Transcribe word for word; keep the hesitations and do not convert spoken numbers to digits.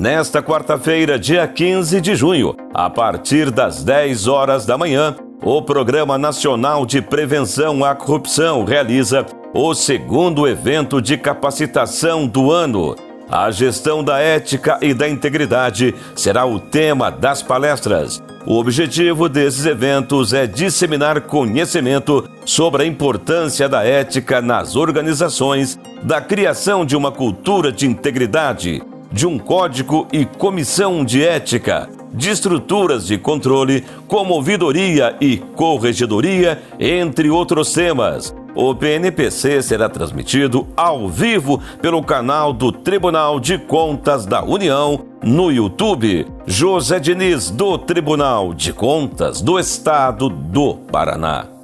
nesta quarta-feira, dia quinze de junho, a partir das dez horas da manhã, o Programa Nacional de Prevenção à Corrupção realiza o segundo evento de capacitação do ano. A gestão da ética e da integridade será o tema das palestras. O objetivo desses eventos é disseminar conhecimento sobre a importância da ética nas organizações, da criação de uma cultura de integridade, de um código e comissão de ética, de estruturas de controle, como ouvidoria e corregedoria, entre outros temas. O P N P C será transmitido ao vivo pelo canal do Tribunal de Contas da União no YouTube. José Diniz, do Tribunal de Contas do Estado do Paraná.